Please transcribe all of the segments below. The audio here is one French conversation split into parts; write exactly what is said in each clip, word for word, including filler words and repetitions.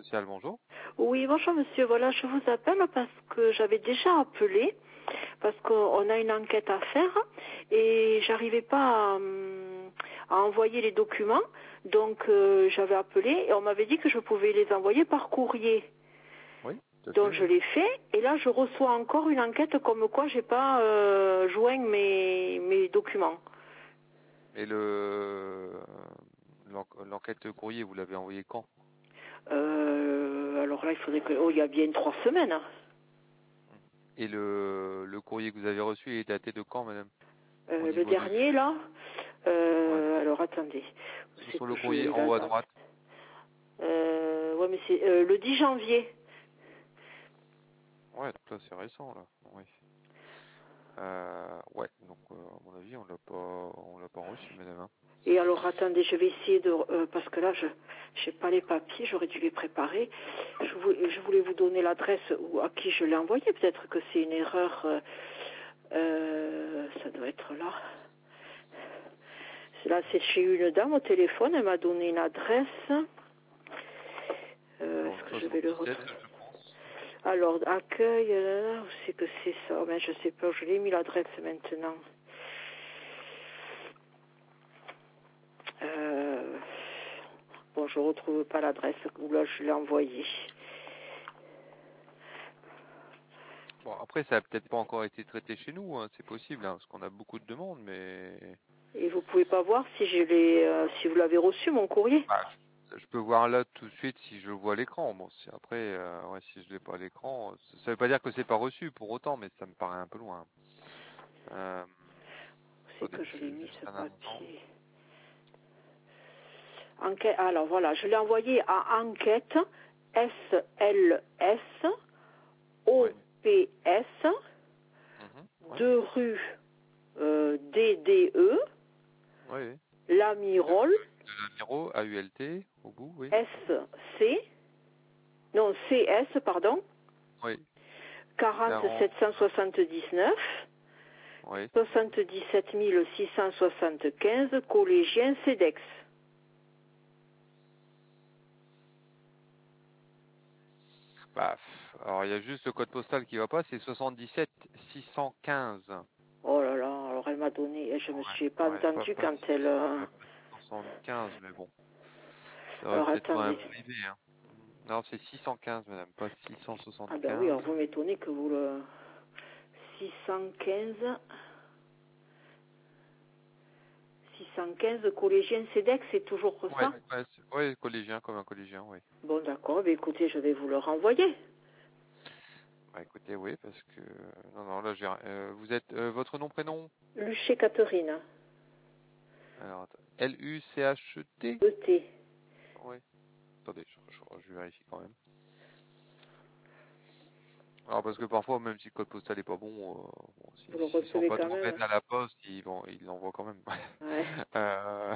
social, bonjour. Oui, bonjour monsieur. Voilà, je vous appelle parce que j'avais déjà appelé, parce qu'on a une enquête à faire et j'arrivais pas à, hum, à envoyer les documents. Donc euh, j'avais appelé et on m'avait dit que je pouvais les envoyer par courrier. Oui, tout à Donc fait, je oui. l'ai fait et là je reçois encore une enquête comme quoi j'ai pas euh, joint mes, mes documents. Et le l'en- l'enquête courrier, vous l'avez envoyé quand? Euh, alors là il faudrait que... Oh, il y a bien trois semaines. Hein. Et le, le courrier que vous avez reçu est daté de quand, madame? Au Euh, le niveau du... dernier là, Ouais. euh, alors attendez, C'est c'est sur le que je courrier l'ai en la haut à date. droite. Euh, ouais, mais c'est euh, le dix janvier. Ouais, donc là c'est récent là. Oui. Euh, ouais, donc euh, à mon avis on l'a pas, on l'a pas reçu, madame. Hein. Et alors attendez, je vais essayer de euh, parce que là je j'ai pas les papiers, j'aurais dû les préparer. Je voulais, je voulais vous donner l'adresse où à qui je l'ai envoyé. Peut-être que c'est une erreur. Euh, euh, ça doit être là. Là c'est chez une dame au téléphone. Elle m'a donné une adresse. Euh, Dans le Est-ce que je vais le soixante-dix-sept, retrouver? je pense. Alors accueil, euh, où c'est que c'est ça? Mais je sais pas. Je l'ai mis l'adresse maintenant. Euh, bon, je retrouve pas l'adresse où là je l'ai envoyée. Bon, après ça a peut-être pas encore été traité chez nous, hein, c'est possible, hein, parce qu'on a beaucoup de demandes, mais Et vous pouvez pas voir si je l'ai, euh, si vous l'avez reçu mon courrier. bah, je, je peux voir là tout de suite si je le vois à l'écran. Bon, si après, euh, ouais, si je l'ai pas à l'écran, ça, ça veut pas dire que c'est pas reçu pour autant, mais ça me paraît un peu loin. Euh, C'est attendez, que je l'ai ju- mis juste ce un instant. papier. Enquête. Alors voilà, je l'ai envoyé à enquête S L S Oui. O P S Mhm. Ouais. deux rue euh, D D E Oui. Oui. De, Lamirol de la Miro, A U L T, au bout, oui. S C non C S pardon Oui. quarante quarante. sept cent soixante-dix-neuf Oui. soixante-dix-sept mille six cent soixante-quinze collégien CEDEX. Bah, pff, alors il y a juste le code postal qui va pas, c'est soixante-dix-sept six cent quinze. Oh là là, alors elle m'a donné, et je me suis pas Ouais, ouais, pas, entendue pas, quand elle... euh, ouais, pas six cent soixante-quinze, mais bon. Ça aurait Alors peut-être pas un attendez. privé, hein. Non, c'est six cent quinze, madame, pas Ah ben oui, alors six cent soixante-quinze. vous m'étonnez que vous le... six cent quinze... six cent quinze collégien CEDEX, c'est toujours Ouais, ça? ouais, c'est- ouais, collégien, comme un collégien, oui. Bon d'accord, ben écoutez, je vais vous le renvoyer. Bah écoutez, oui, parce que... Non, non, là, j'ai... Euh, vous êtes... euh, votre nom, prénom? Luché Catherine, Alors, attends. L U C H T? E T. Oui. Attendez, je, je, je vérifie quand même. Alors, parce que parfois, même si le code postal est pas bon, euh, bon si- Vous le s'ils sont recevez pas quand trop même? bêtes à la poste, ils vont, ils l'envoient quand même. Ouais. euh...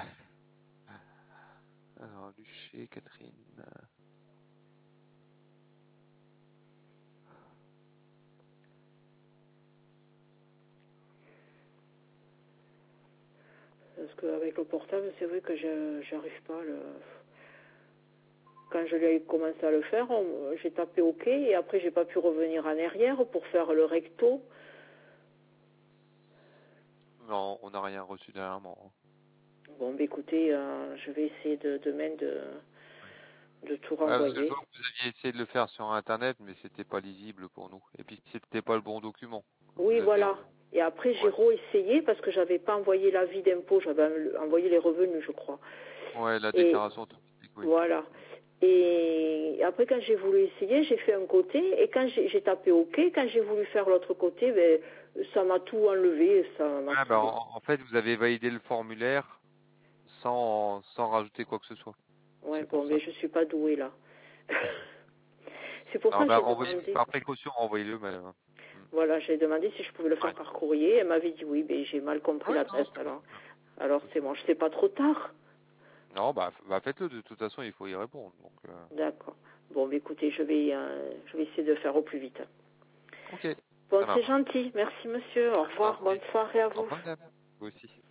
Alors, Luché, Catherine... Parce qu'avec le portable, c'est vrai que je j'arrive pas à le... Quand je l'ai commencé à le faire, on- j'ai tapé OK et après j'ai pas pu revenir en arrière pour faire le recto. Non, on n'a rien reçu dernièrement. Bon, bah écoutez, euh, je vais essayer de, demain de, de tout Ouais, parce que je renvoyer. vois que vous aviez essayé de le faire sur Internet, mais c'était pas lisible pour nous. Et puis c'était pas le bon document que Oui, vous aviez voilà. envoyé. Et après, j'ai Ouais. re-essayé parce que j'avais pas envoyé l'avis d'impôt, j'avais envoyé les revenus, je crois. Ouais, la Et déclaration automatique, oui. voilà. Et après, quand j'ai voulu essayer, j'ai fait un côté et quand j'ai j'ai tapé OK, quand j'ai voulu faire l'autre côté, ben, ça m'a tout enlevé, ça m'a Ah, tout... bah, en, en fait, vous avez validé le formulaire sans, sans rajouter quoi que ce soit. Ouais, C'est pour bon, mais ça. je suis pas douée là. C'est pour ça Alors, que bah, j'ai renvoyez, demandé. par précaution, renvoyez-le, madame. Hmm. Voilà, j'ai demandé si je pouvais le faire Ouais. par courrier. Elle m'avait dit oui, mais j'ai mal compris Ouais, non, l'adresse c'est pas alors. grave. Alors Pas de c'est bon, souci. je sais pas trop tard. Non, bah, f- bah faites-le. De toute façon, il faut y répondre. Donc, euh... D'accord. Bon, bah, écoutez, je vais, euh, je vais essayer de faire au plus vite. ok, Bon, ça c'est marche. gentil. Merci monsieur. Au Je vous en revoir. prie. Bonne soirée à Au vous. revoir, madame. Vous aussi.